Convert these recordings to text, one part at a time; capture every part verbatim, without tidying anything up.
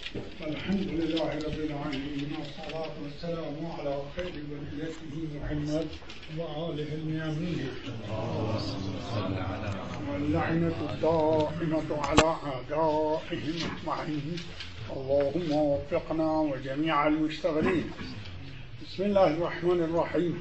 الحمد لله رب العالمين، والصلاة والسلام على خير بريته محمد وآله الميامين، واللعنة الدائمة على أعدائهم أجمعين. اللهم وفقنا وجميع المشتغلين. بسم الله الرحمن الرحيم.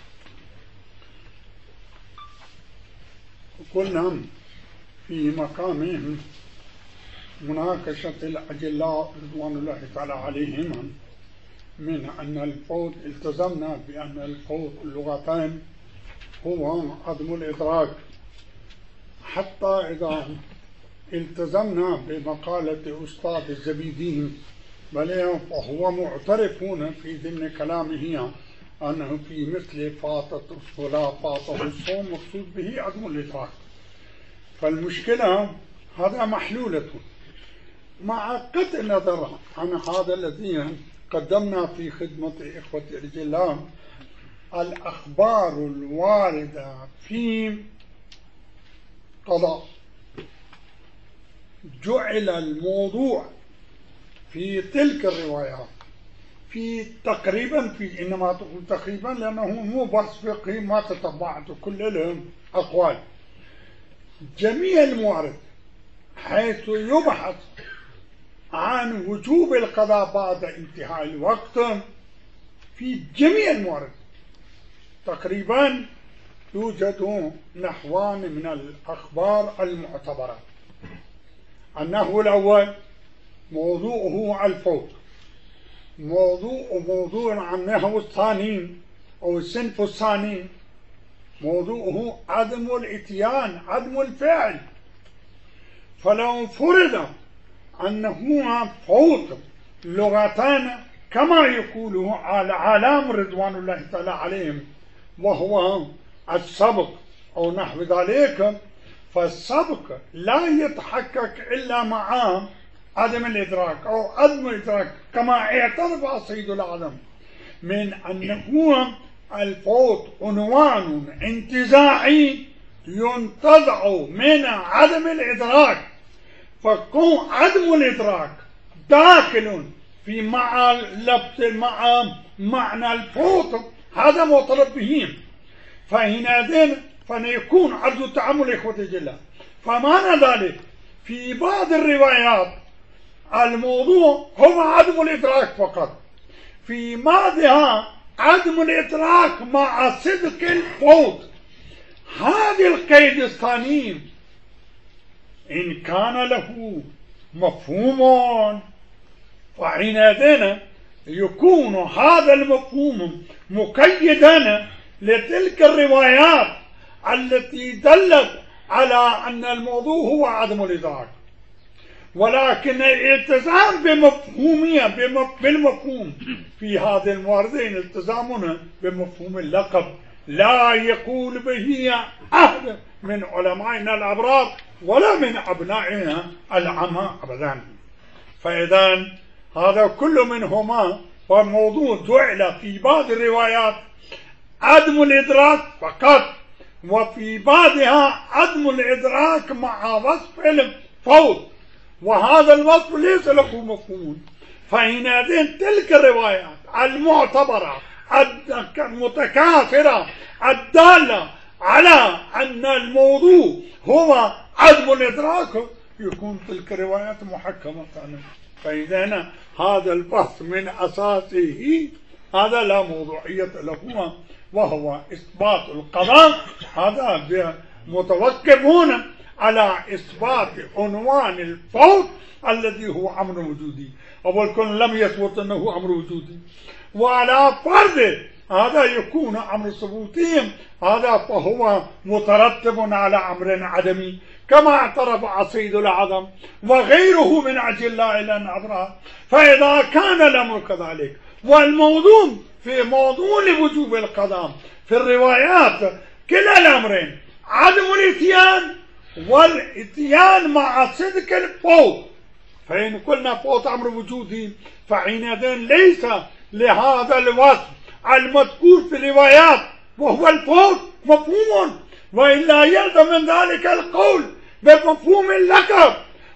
كنا في مقامهم مناقشة الأجلاء رضوان الله تعالى عليهم من أن الفوت، التزمنا بأن الفوت اللغتين هو عدم الإدراك، حتى إذا التزمنا بمقالة أستاذ الزبيدي بل فهو معترف في ضمن كلامه أنه في مثل فاتت الصلاة فاته الصوم مقصود به عدم الإدراك. فالمشكلة هذا محلولة مع قطع النظر عن هذا الذي قدمنا في خدمة إخوة الأجلاء الأخبار الواردة في قضاء. جعل الموضوع في تلك الروايات في تقريبا في إنما تقول تقريبا لأنه مو بس فقهي ما تتبعت كل الأقوال، جميع الموارد حيث يبحث عن وجوب القضاء بعد انتهاء الوقت في جميع الموارد تقريبا يوجد نحوان من الأخبار المعتبرة. النحو الأول موضوعه الفوت، موضوع موضوع عن النحو الثاني أو الصنف الثاني موضوعه عدم الإتيان، عدم الفعل. فلو فرض أنه فوت لغتان كما يقوله العالم رضوان الله تعالى عليهم وهو السبق أو نحو ذلك، فالسبق لا يتحقق إلا مع عدم الإدراك أو عدم الإدراك كما اعترف سيد العالم من أنه الفوت عنوان انتزاعي ينتزع من عدم الإدراك، فكون عدم الإدراك داخل في مع لبس مع معنى الفوت هذا مطلب به، فحينئذ فنكون عرض التعامل إخوة الجلال. فمعنى ذلك في بعض الروايات الموضوع هو عدم الإدراك فقط، في بعضها عدم الإدراك مع صدق الفوت. هذا القيد الثاني إن كان له مفهوم فحينئذ يكون هذا المفهوم مقيدا لتلك الروايات التي دلت على أن الموضوع هو عدم الإدراك، ولكن الالتزام بمفهومية بالمفهوم في هذه المواردين التزامنا بمفهوم اللقب لا يقول به أحد من علمائنا الأبرار ولا من أبنائنا العامة أبدا. فإذا هذا كل منهما فالموضوع جعل في بعض الروايات عدم الإدراك فقط، وفي بعضها عدم الإدراك مع وصف الفوت، وهذا الوصف ليس له مفهوم. فحينئذ تلك الروايات المعتبرة المتكاثرة الدالة على أن الموضوع هو عدم الإدراك يكون تلك الروايات محكمة. فإذا هذا البحث من أساسه هذا لا موضوعية له، وهو إثبات القضاء. هذا متوقفون على إثبات عنوان الفوت الذي هو أمر وجودي، أول كن لم يثبت أنه أمر وجودي، وعلى فرض هذا يكون أمر ثبوتي هذا فهو مترتب على أمر عدمي كما اعترف سيد العظم وغيره من أجلاء الأبرار. فإذا كان الأمر كذلك والموضوع في موضوع وجوب القضاء في الروايات كلا الأمرين عدم الاتيان والاتيان مع صدق الفوت، فإن قلنا فوت أمر وجودي فحينئذ ليس لهذا الوصف المذكور في الروايات وهو الفوت مفهوم، وإلا يلزم من ذلك القول بمفهوم اللقب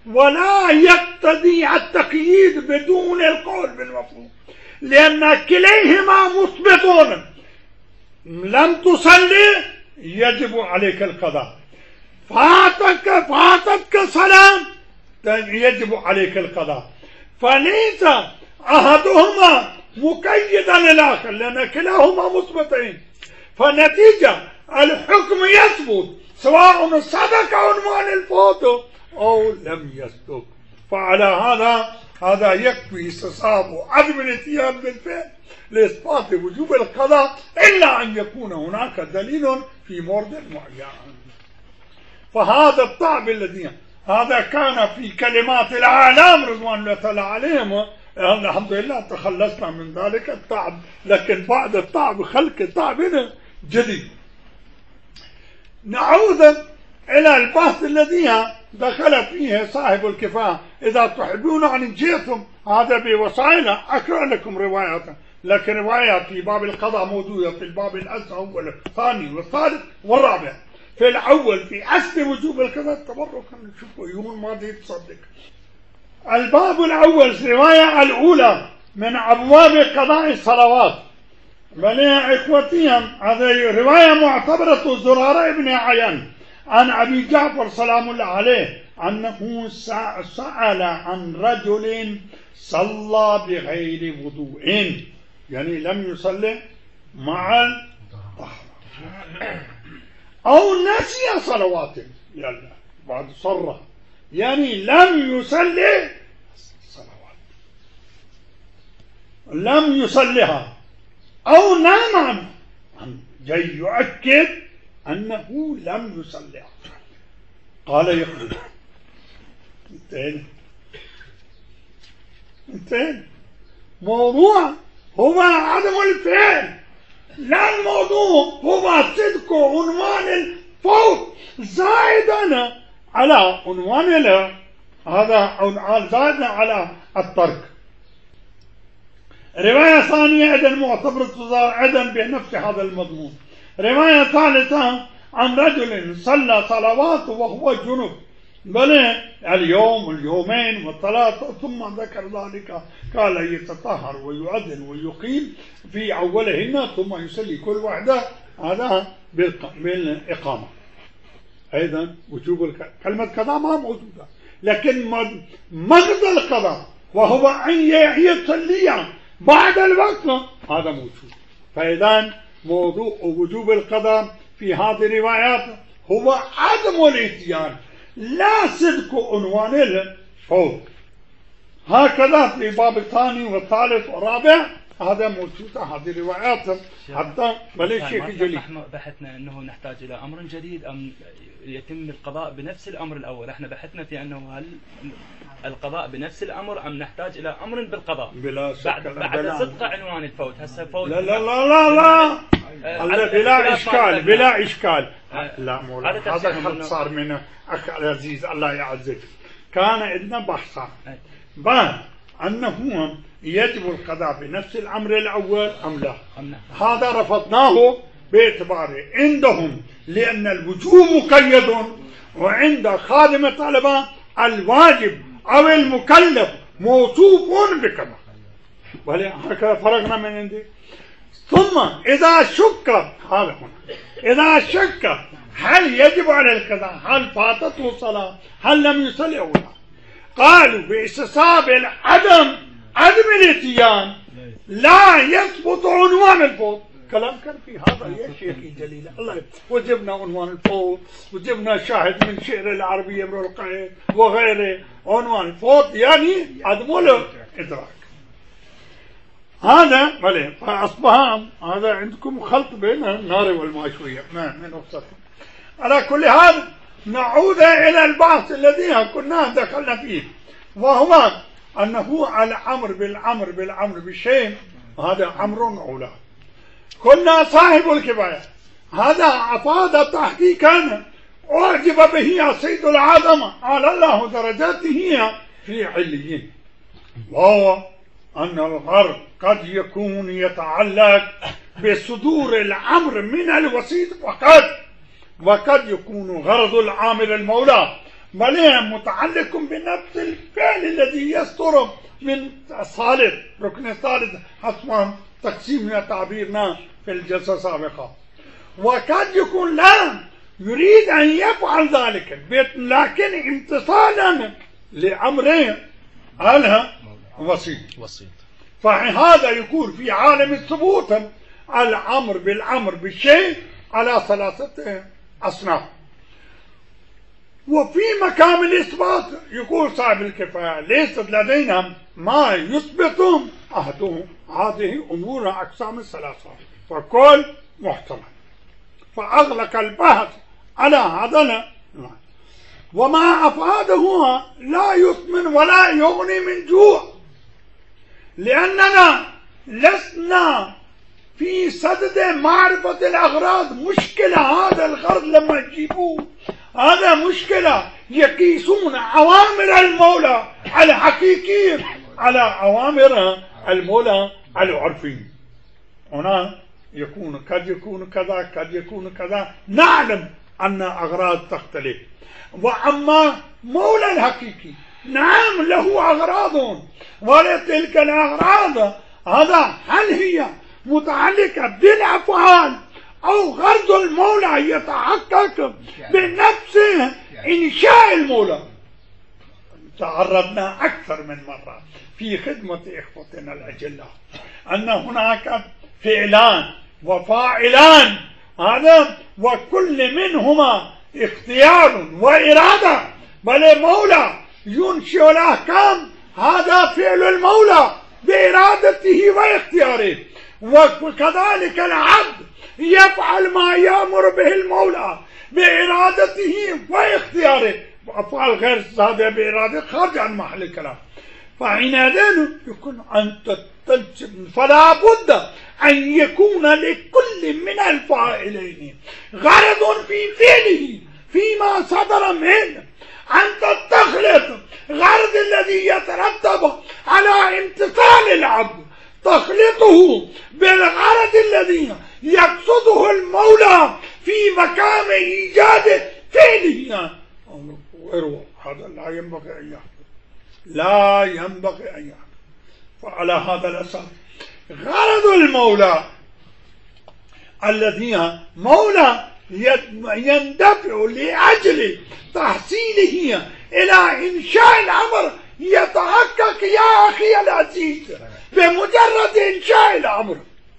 ولا يقتضي التقييد بدون القول بالمفهوم، لأن كليهما مثبتون. لم تصلي يجب عليك القضاء، فاتك فاتتك صلاة يجب عليك القضاء، فليس أحدهما مقيدا للآخر لأن كلاهما مثبتين، فالنتيجة الحكم يثبت سواء صدق عنوان الفوت أو لم يصدق. فعلى هذا هذا يكفي استصحاب عدم الاتيان بالفعل لإثبات وجوب القضاء إلا أن يكون هناك دليل في مورد معين. فهذا الطعب الذي هذا كان في كلمات الأعلام رضوان الله تعالى عليهم. الحمد لله تخلصنا من ذلك الطعب، لكن بعد الطعب خلق الطعب هنا جديد. نعود إلى البحث الذي دخل فيه صاحب الكفاية. إذا تحبون أن جئتم هذا بوسائل أقرأ لكم روايات، لكن روايات في باب القضاء موجودة في الباب الأول والثاني والثالث والرابع. في الأول في أصل وجوب القضاء تبركا نشوفوا يوم ما دي تصدق. الباب الأول الرواية الأولى من أبواب قضاء الصلوات. بل يا إخوتيهم هذه رواية معتبرة زرارة ابن عيان عن أبي جعفر سلام الله عليه أنه سأل عن رجل صلى بغير وضوء، يعني لم يصلي مع الطهارة أو نسي صلوات، يلا بعد صرة يعني لم يصلي صلوات لم يصليها أو نام عنه، جاي يؤكد أنه لم يصليها. قال يقول انتين انتين موضوع هو عدم الفعل، لا الموضوع هو صدق عنوان الفوت زائدا على عنوان له، هذا زائدا على الترك. رواية ثانية أيضا معتبرة أيضا بنفس هذا المضمون. رواية ثالثة عن رجل صلى صلوات وهو جنب، بل اليوم واليومين والثلاثة، ثم ذكر ذلك قال يتطهر ويؤذن ويقيم في أولهن ثم يصلي كل واحدة، هذا بالإقامة. أيضا وجوب كلمة قضاء ما موجودة، لكن مغزى القضاء وهو أن يصلي بعد الوقت هذا موجود. فإذا موضوع وجوب القضاء في هذه الروايات هو عدم الاتيان لا صدق عنوان الفوت. هكذا في الباب الثاني والثالث والرابع هذا موجود هذه الروايات. حتى بل الشيخ جليل نحن بحثنا انه نحتاج الى امر جديد ام يتم القضاء بنفس الامر الاول. احنا بحثنا في انه هل القضاء بنفس الامر ام نحتاج الى امر بالقضاء بلا بعد بعد صدق عنوان الفوت. هسه فوت لا لا لا لا لا آه بلا اشكال بلا اشكال آه لا مولانا هذا خط صار من اخ العزيز الله يعزك. كان عندنا بحثا بعد انه يجب القضاء بنفس الامر الاول ام لا. هذا رفضناه باعتباره عندهم لان الوجوب مقيد، وعند خادم الطلبه الواجب او المكلف موصوف بكذا، ولهكذا فرقنا من عندي. ثم اذا شك هذا هنا اذا شك هل يجب على القضاء، هل فاتته صلاه، هل لم يصلي او لا، قالوا باستصحاب العدم عدم الاتيان لا يثبت عنوان الفوت. كلام كان في هذا يا شيخي جليل الله. وجبنا عنوان الفوت وجبنا شاهد من شعر العربية امرؤ القيس وغيره. عنوان الفوت يعني عدم الادراك. هذا بلى فاصبح هذا عندكم خلط بين النار والماء شويه. نعم من رخصتكم. على كل حال نعود الى البحث الذي كنا دخلنا فيه، وهو أنه الأمر بالأمر بالأمر بالشيء هذا أمر أولى. كنا صاحب الكفاية هذا أفاد تحقيقا أعجب به سيد العظمة على الله درجاته في عليين، وهو أن الغرب قد يكون يتعلق بصدور الأمر من الوسيط فقط، وقد يكون غرض العامل المولى بل هي متعلق بنفس الفعل الذي يصدر من الثالث، ركن الثالث حسب تقسيمنا تعبيرنا في الجلسة السابقة. وقد يكون لا يريد أن يفعل ذلك لكن امتثالا لأمره قالها وسيط. وسيط. فهذا يكون في عالم الثبوت الأمر بالأمر بالشيء على ثلاثة أصناف. وفي مقام الإثبات يقول صاحب الكفاية ليست لدينا ما يثبت أحدهم هذه أمور أقسام الثلاثة فكل محتمل، فأغلق البحث على هذا. وما أفاده لا يثمن ولا يغني من جوع، لأننا لسنا في صدد معرفة الأغراض. مشكلة هذا الغرض لما يجيبوه هذا مشكلة. يقيسون أوامر المولى الحقيقية على أوامر المولى العرفي. هنا يكون قد يكون كذا قد يكون كذا، نعلم أن أغراض تختلف. وأما مولى الحقيقي نعم له أغراض، ولتلك الأغراض هذا هل هي متعلقة بالأفعال أو غرض المولى يتحقق بنفسه إنشاء المولى. تعرضنا أكثر من مرة في خدمة إخوتنا الأجلاء أن هناك فعلان وفاعلان هذا وكل منهما اختيار وإرادة، بل المولى ينشئ الأحكام هذا فعل المولى بإرادته واختياره، وكذلك العبد يفعل ما يأمر به المولى بإرادته واختياره، وأفعال غير هذا بإرادة خارج عن محل الكلام. فحينئذ يكون أنت تنسب، فلا بد أن يكون لكل من الفاعلين غرض في فعله فيما صدر منه، أن تخلط غرض الذي يترتب على امتثال العبد تخلطه بالغرض الذي يقصده المولى في مقام إيجاد فعله. هذا لا ينبغي أن يحدث، لا ينبغي أن يحدث. فعلى هذا الأساس غرض المولى الذي مولى يندفع لأجل تحصيله إلى إنشاء الأمر يتحقق يا أخي العزيز بمجرد إنشاء الأمر،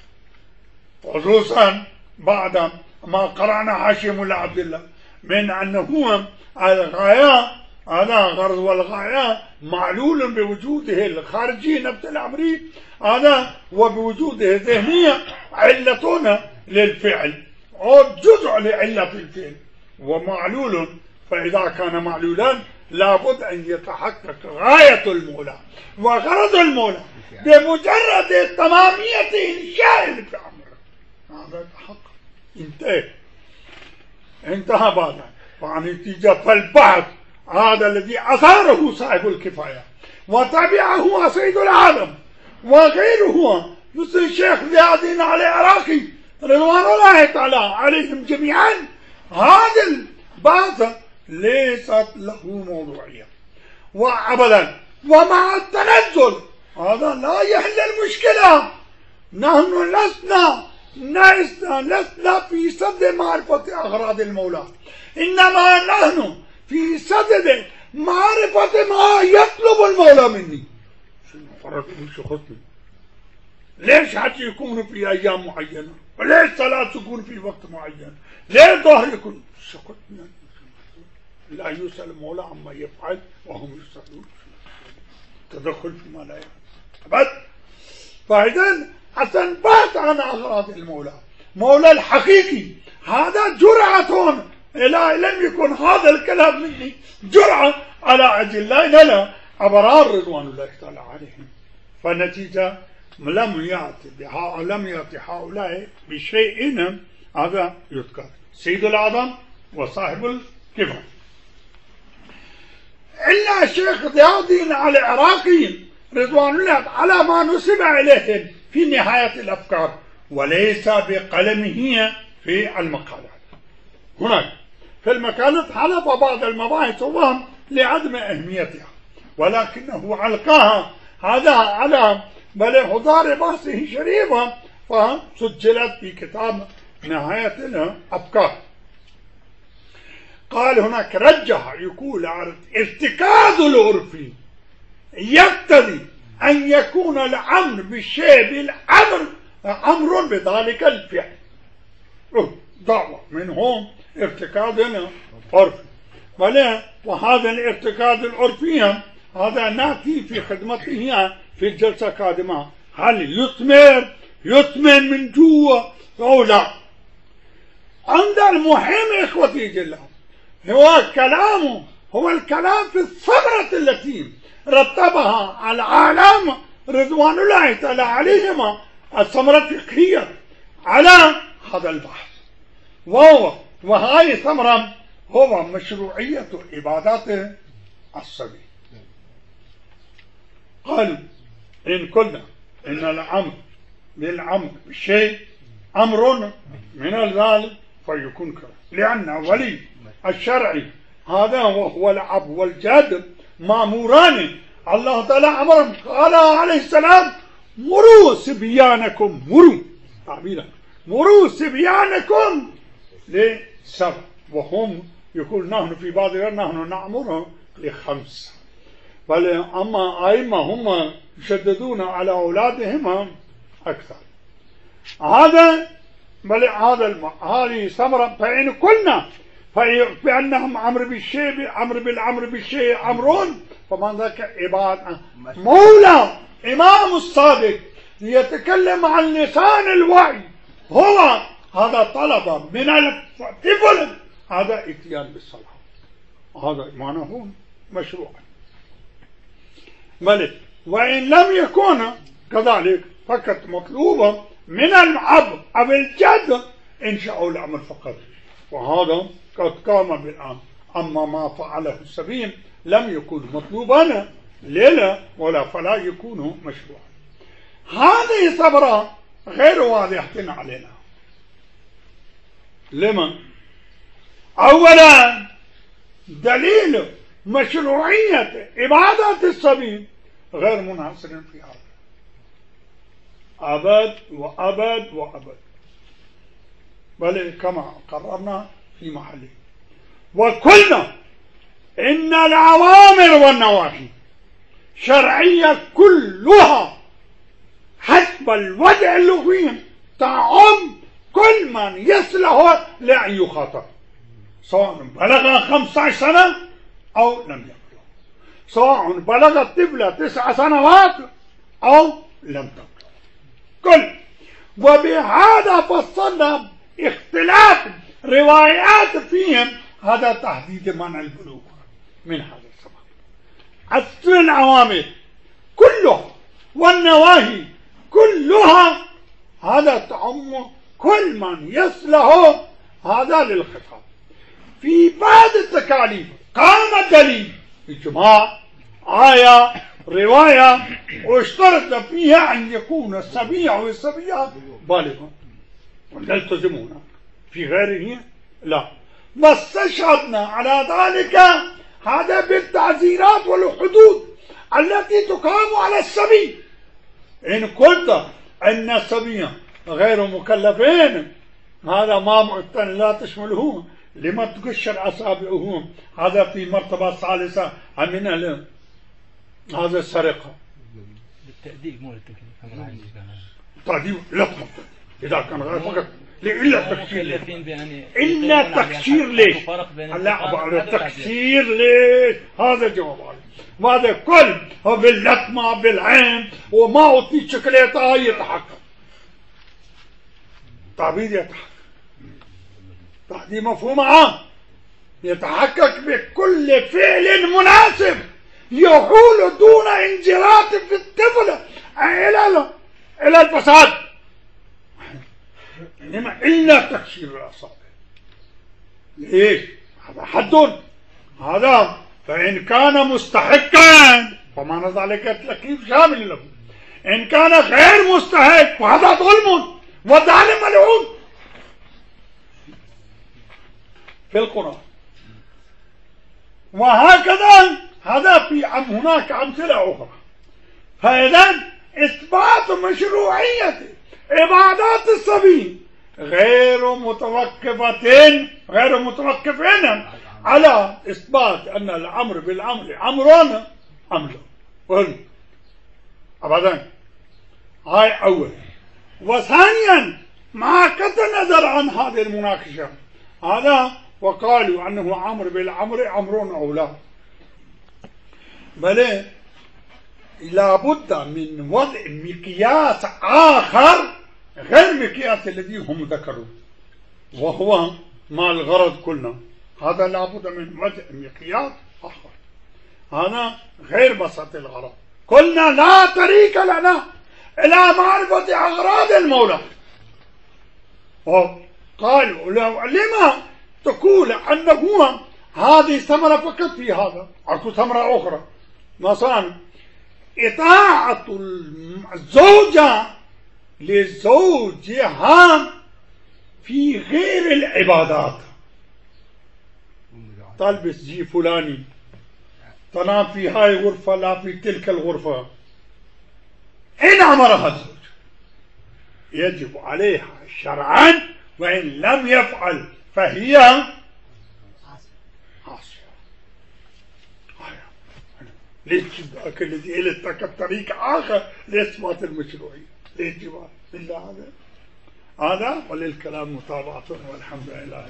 خصوصا بعد ما قرأنا هاشم لعبد الله من أنه الغاية هذا غرض، والغاية معلول بوجوده الخارجي نفس الأمري هذا وبوجوده ذهنية علة للفعل أو جزء لعلة الفعل ومعلول. فإذا كان معلولا لابد أن يتحقق غاية المولى وغرض المولى بمجرد تمامية إنشاء الأمر. هذا يتحقق، انتهى انتهى بعد. فنتيجة فالبحث هذا الذي أثاره صاحب الكفاية وتبعه سيد العالم وغيره مثل الشيخ زياد الدين علي العراقي رضوان الله تعالى عليهم جميعا، هذا البحث ليست له موضوعية وأبدا. ومع التنزل هذا لا يحل المشكلة. نحن لسنا لسنا في صدد معرفة أغراض المولى، إنما نحن في صدد معرفة ما يطلب المولى مني. شنو فرق شخصني؟ ليش حتى يكون في أيام معينة؟ وليش صلاة تكون في وقت معين؟ ليش ظهر يكون؟ شخصنا لا يسأل المولى عما يفعل وهم يسألون. تدخل فيما لا يفعل أبد. فإذا حسن بات عن أغراض المولى مولى الحقيقي هذا جرعة، إلا لم يكن هذا الكلام مني جرعة على أجلائنا لا أبرار رضوان الله تعالى عليهم. فالنتيجة لم يأتي لم يأتي هؤلاء بشيء هذا يذكر سيد الأعظم وصاحب الكفاية. إلا الشيخ ضياء الدين علي العراقي رضوان الله على ما نسب إليهم في نهاية الأفكار وليس بقلمه في المقالات. هناك في المكان حلب بعض المباحث وهم لعدم أهميتها، ولكنه علقاها هذا على بل حضار بحثه شريفة، فسجلت في كتاب نهاية الأفكار. قال هناك رجح يقول ارتكاز العرفي يقتضي أن يكون الأمر بالشيء بالأمر أمر بذلك الفعل. دعوة منهم ارتكاز العرفي، وهذا الارتكاز العرفي هذا نأتي في خدمته في الجلسة القادمة. هل يثمر يثمن من جوا أو لا؟ عند المهم إخوتي جل هو كلامه هو الكلام في الثمرة التي رتبها على العالم رضوان الله تعالى عليهما، الثمرة الفقهية على هذا البحث، وهو وهاي الثمرة هو مشروعية عبادات الصبي. قالوا إن قلنا إن الأمر للأمر بالشيء أمر من الغالب فيكون كذا، لأن ولي الشرعي هذا وهو الأب والجد مأموران. الله تعالى أمرهم قال عليه السلام مروا صبيانكم مروا تعبيرا مروا صبيانكم لسبع، وهم يقول نحن في بعض نحن نأمرهم لخمس، بل أما أئمة هم يشددون على أولادهم أكثر. هذا بل هذا هذه ثمرة. فإن قلنا فإنهم أمر بالشيء أمر بالأمر بالشيء أمرون، فمن ذاك عبادة مولى إمام الصادق يتكلم عن لسان الوعي، هو هذا طلب من الطفل هذا اتيان بالصلاة، هذا معناه مشروع. بل وإن لم يكن كذلك فقط مطلوبا من الأب أو الجد إنشاء الأمر فقط، وهذا قد قام بالآن. أما ما فعله السبيل لم يكن مطلوبا ليلة ولا فلا يكون مشروعا. هذه صبرة غير واضحة علينا. لما؟ أولا دليل مشروعية عبادة السبيل غير منحصر في هذا، أبد وأبد وأبد، بل كما قررنا في محله. وقلنا إن الأوامر والنواهي شرعية كلها حسب الوضع اللغوي تعم كل من يصلح لأن يخاطب، سواء بلغ خمسة عشر سنة أو لم يبلغ، سواء بلغ الطفل تسع سنوات أو لم تبلغ كل. وبهذا فصلنا اختلاف روايات فيهم هذا تحديد معنى البلوغ من هذا السبب. أصل الأوامر كلها والنواهي كلها هذا تعم كل من يصلح هذا للخطاب. في بعض التكاليف قام دليل إجماع آية رواية واشترط فيها أن يكون السبيع والسبيعة بالغا ونلتزمون، في غيره لا. واستشهدنا على ذلك هذا بالتعزيرات والحدود التي تقام على السبي. إن قلت أن السبيع غير مكلفين هذا ما لا تشمله، لما تقشر أصابعه، هذا في مرتبة ثالثة من هذا السرقة. بالتأديب مو للتكليف. تأديب لا تفضل إذا كان غير فقط إلا تكشير إلا تكشير ليش؟ لا بعد تكشير ليش؟ هذا الجواب. وهذا كل هو باللطمة بالعين وما أعطي شكليتها يتحقق. تعبيد يتحقق. تعبيد مفهوم عام يتحقق بكل فعل مناسب يحول دون انجراف في الطفل إلى إلى الفساد. إنما إلا تكسير الأصابع. ليش؟ هذا حد هذا، فإن كان مستحقا فمعنى ذلك التكليف شامل له. إن كان غير مستحق فهذا ظلم وظالم ملعون. في القرآن وهكذا هذا في عم هناك أمثلة أخرى. فإذا إثبات مشروعية عبادات السبيل غير متوقفة غير متوقفين على إثبات أن الأمر بالأمر أمر أمر أبدا. هاي أول. وثانيا مع قطع النظر عن هذه المناقشة هذا وقالوا أنه أمر بالأمر أمر أو لا، بل لابد من وضع مقياس آخر غير مقياس الذي هم ذكروا، وهو ما الغرض كلنا. هذا لابد من وضع مقياس آخر، هذا غير بسط الغرض. قلنا لا طريق لنا إلى معرفة أغراض المولى. قالوا لما تقول أنه هذه ثمرة فقط في هذا، أكو ثمرة أخرى مثلا إطاعة الزوجة لزوجها في غير العبادات. تلبس جي فلاني، تنام في هاي غرفة لا في تلك الغرفة، إن أمرها الزوج يجب عليها شرعا، وإن لم يفعل فهي عاصية. ليش الذي إلتك طريق آخر لإثبات المشروعية؟ ليش جواب؟ إلا هذا هذا وللكلام متابعة والحمد لله.